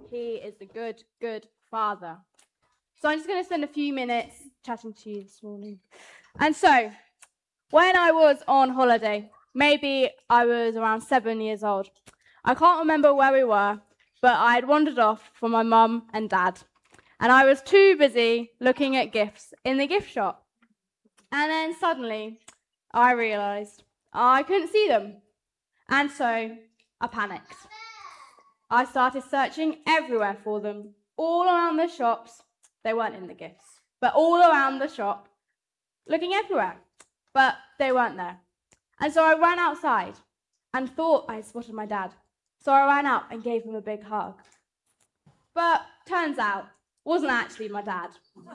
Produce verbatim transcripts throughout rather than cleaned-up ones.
He is a good, good Father. So I'm just going to spend a few minutes chatting to you this morning. And so, when I was on holiday, maybe I was around seven years old. I can't remember where we were, but I had wandered off from my mum and dad. And I was too busy looking at gifts in the gift shop. And then suddenly, I realised I couldn't see them. And so, I panicked. I started searching everywhere for them, all around the shops. They weren't in the gifts, but all around the shop, looking everywhere, but they weren't there. And so I ran outside and thought I spotted my dad. So I ran up and gave him a big hug. But turns out, it wasn't actually my dad.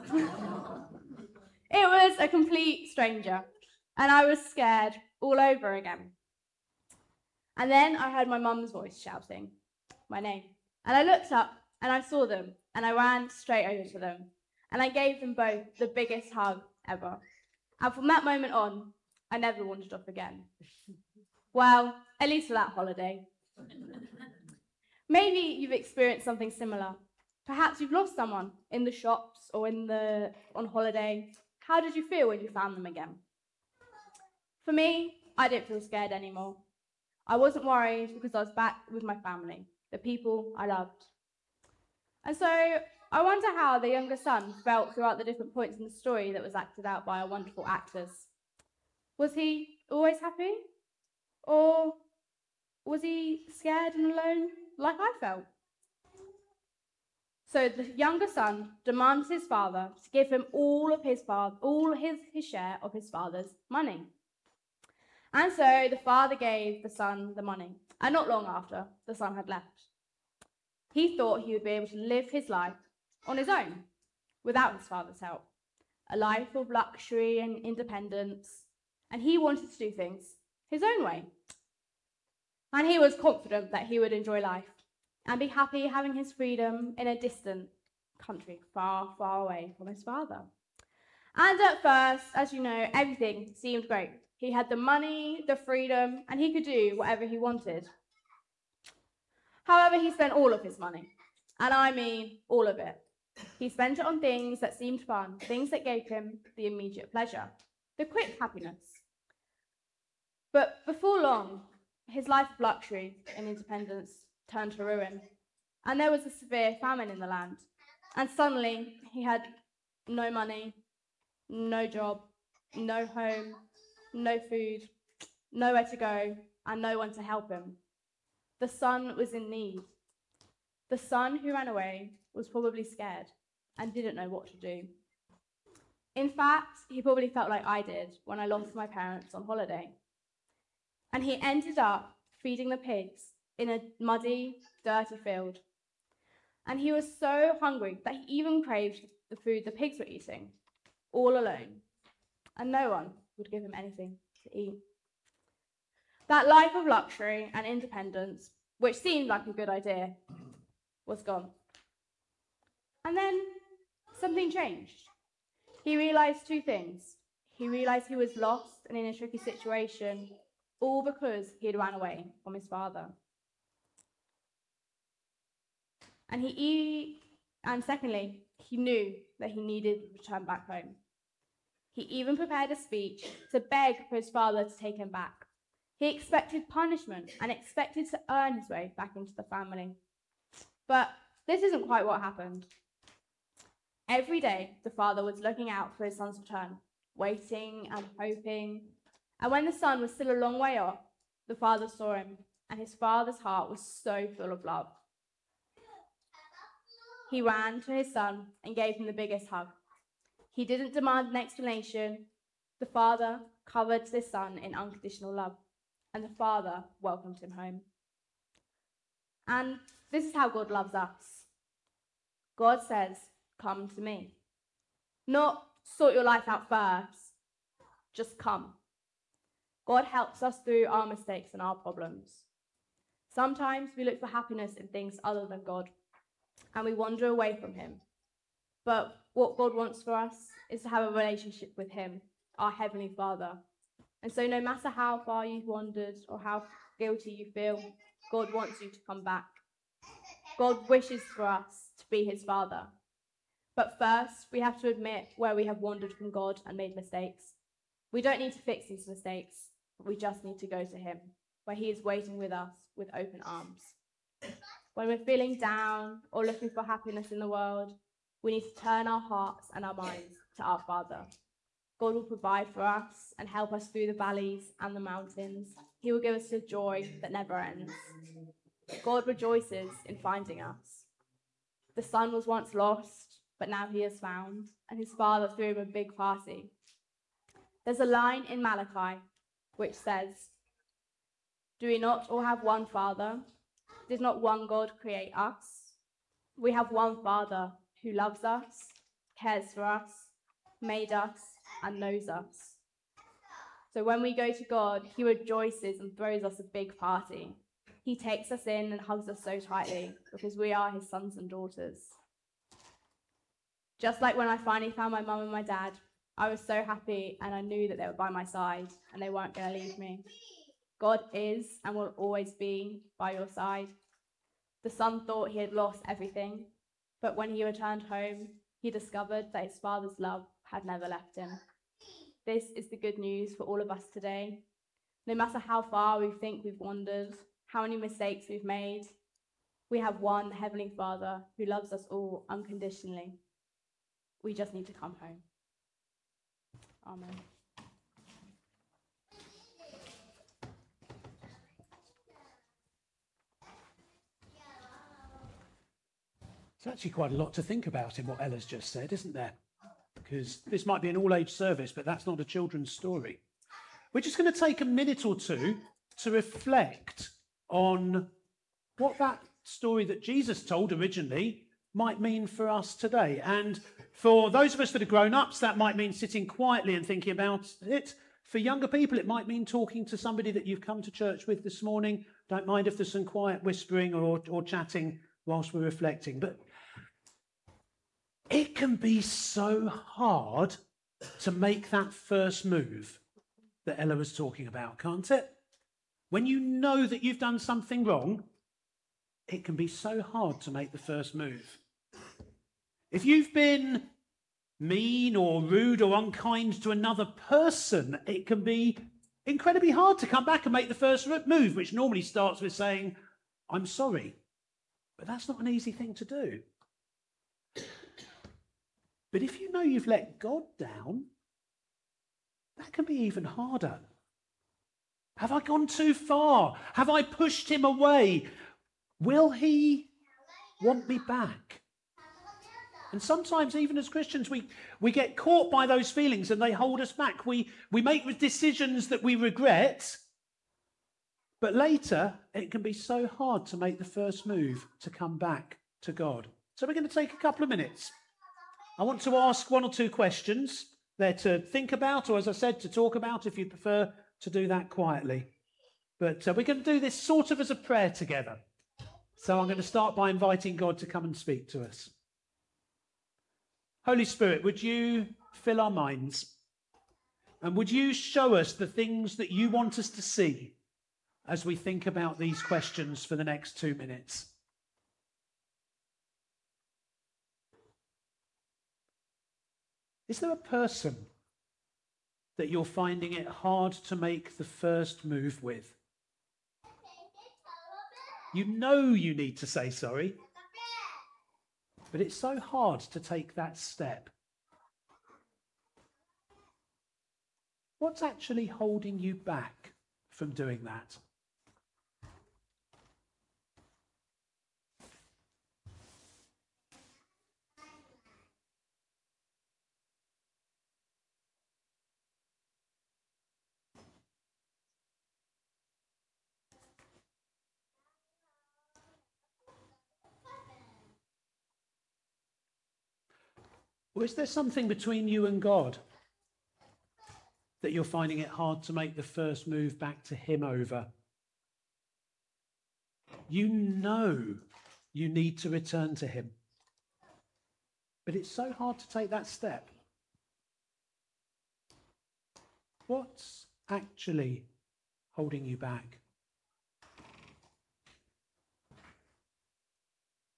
It was a complete stranger, and I was scared all over again. And then I heard my mum's voice shouting my name. And I looked up and I saw them, and I ran straight over to them. And I gave them both the biggest hug ever. And from that moment on, I never wandered off again. Well, at least for that holiday. Maybe you've experienced something similar. Perhaps you've lost someone in the shops or in the on holiday. How did you feel when you found them again? For me, I didn't feel scared anymore. I wasn't worried because I was back with my family, the people I loved. And so I wonder how the younger son felt throughout the different points in the story that was acted out by our wonderful actors. Was he always happy? Or was he scared and alone like I felt? So the younger son demands his father to give him all of his father, all his, his share of his father's money. And so the father gave the son the money, and not long after, the son had left. He thought he would be able to live his life on his own, without his father's help, a life of luxury and independence, and he wanted to do things his own way. And he was confident that he would enjoy life and be happy having his freedom in a distant country, far, far away from his father. And at first, as you know, everything seemed great. He had the money, the freedom, and he could do whatever he wanted. However, he spent all of his money, and I mean all of it. He spent it on things that seemed fun, things that gave him the immediate pleasure, the quick happiness. But before long, his life of luxury and independence turned to ruin, and there was a severe famine in the land. And suddenly, he had no money, no job, no home, no food, nowhere to go, and no one to help him. The son was in need. The son who ran away was probably scared and didn't know what to do. In fact, he probably felt like I did when I lost my parents on holiday. And he ended up feeding the pigs in a muddy, dirty field. And he was so hungry that he even craved the food the pigs were eating, all alone. And no one would give him anything to eat. That life of luxury and independence, which seemed like a good idea, was gone. And then something changed. He realized two things. He realized he was lost and in a tricky situation, all because he had run away from his father. And he, and secondly, he knew that he needed to return back home. He even prepared a speech to beg for his father to take him back. He expected punishment and expected to earn his way back into the family. But this isn't quite what happened. Every day, the father was looking out for his son's return, waiting and hoping. And when the son was still a long way off, the father saw him, and his father's heart was so full of love. He ran to his son and gave him the biggest hug. He didn't demand an explanation. The father covered his son in unconditional love, and the father welcomed him home. And this is how God loves us. God says, "Come to me." Not sort your life out first, just come. God helps us through our mistakes and our problems. Sometimes we look for happiness in things other than God, and we wander away from him. But what God wants for us is to have a relationship with him, our Heavenly Father. And so no matter how far you've wandered or how guilty you feel, God wants you to come back. God wishes for us to be his Father. But first, we have to admit where we have wandered from God and made mistakes. We don't need to fix these mistakes, but we just need to go to him, where he is waiting with us with open arms. When we're feeling down or looking for happiness in the world, we need to turn our hearts and our minds to our Father. God will provide for us and help us through the valleys and the mountains. He will give us a joy that never ends. God rejoices in finding us. The son was once lost, but now he is found, and his father threw him a big party. There's a line in Malachi which says, "Do we not all have one Father? Did not one God create us? We have one Father who loves us, cares for us, made us, and knows us." So when we go to God, he rejoices and throws us a big party. He takes us in and hugs us so tightly because we are his sons and daughters. Just like when I finally found my mum and my dad, I was so happy and I knew that they were by my side and they weren't going to leave me. God is and will always be by your side. The son thought he had lost everything, but when he returned home, he discovered that his father's love had never left him. This is the good news for all of us today. No matter how far we think we've wandered, how many mistakes we've made, we have one Heavenly Father who loves us all unconditionally. We just need to come home. Amen. It's actually quite a lot to think about in what Ella's just said, isn't there? Because this might be an all-age service, but that's not a children's story. We're just going to take a minute or two to reflect on what that story that Jesus told originally might mean for us today. And for those of us that are grown-ups, that might mean sitting quietly and thinking about it. For younger people, it might mean talking to somebody that you've come to church with this morning. Don't mind if there's some quiet whispering or, or chatting whilst we're reflecting. But it can be so hard to make that first move that Ella was talking about, can't it? When you know that you've done something wrong, it can be so hard to make the first move. If you've been mean or rude or unkind to another person, it can be incredibly hard to come back and make the first move, which normally starts with saying, "I'm sorry." But that's not an easy thing to do. But if you know you've let God down, that can be even harder. Have I gone too far? Have I pushed him away? Will he want me back? And sometimes, even as Christians, we, we get caught by those feelings and they hold us back. We, we make decisions that we regret, but later it can be so hard to make the first move to come back to God. So we're going to take a couple of minutes. I want to ask one or two questions. They're to think about, or as I said, to talk about, if you prefer to do that quietly. But uh, we're going to do this sort of as a prayer together. So I'm going to start by inviting God to come and speak to us. Holy Spirit, would you fill our minds? And would you show us the things that you want us to see as we think about these questions for the next two minutes? Is there a person that you're finding it hard to make the first move with? You know you need to say sorry, but it's so hard to take that step. What's actually holding you back from doing that? Or is there something between you and God that you're finding it hard to make the first move back to him over? You know you need to return to him, but it's so hard to take that step. What's actually holding you back?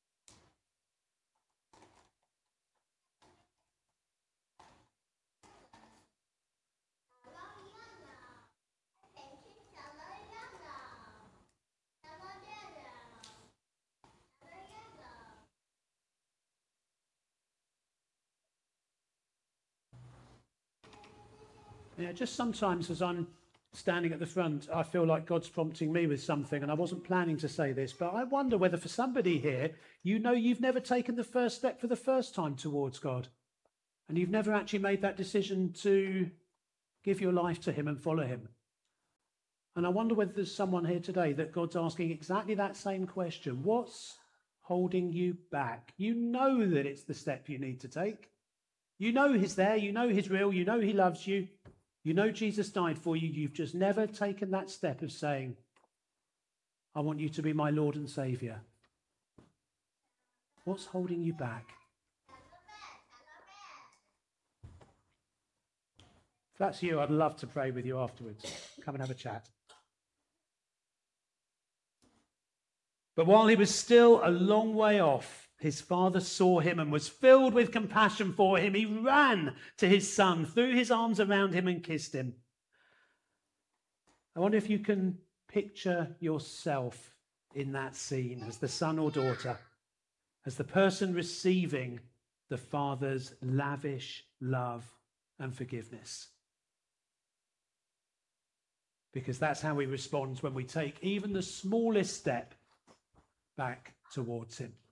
Yeah, just sometimes as I'm standing at the front, I feel like God's prompting me with something, and I wasn't planning to say this, but I wonder whether for somebody here, you know you've never taken the first step for the first time towards God, and you've never actually made that decision to give your life to him and follow him. And I wonder whether there's someone here today that God's asking exactly that same question. What's holding you back? You know that it's the step you need to take. You know he's there. You know he's real. You know he loves you. You know Jesus died for you. You've just never taken that step of saying, I want you to be my Lord and Saviour. What's holding you back? If that's you, I'd love to pray with you afterwards. Come and have a chat. But while he was still a long way off, his father saw him and was filled with compassion for him. He ran to his son, threw his arms around him and kissed him. I wonder if you can picture yourself in that scene as the son or daughter, as the person receiving the father's lavish love and forgiveness. Because that's how he responds when we take even the smallest step back towards him.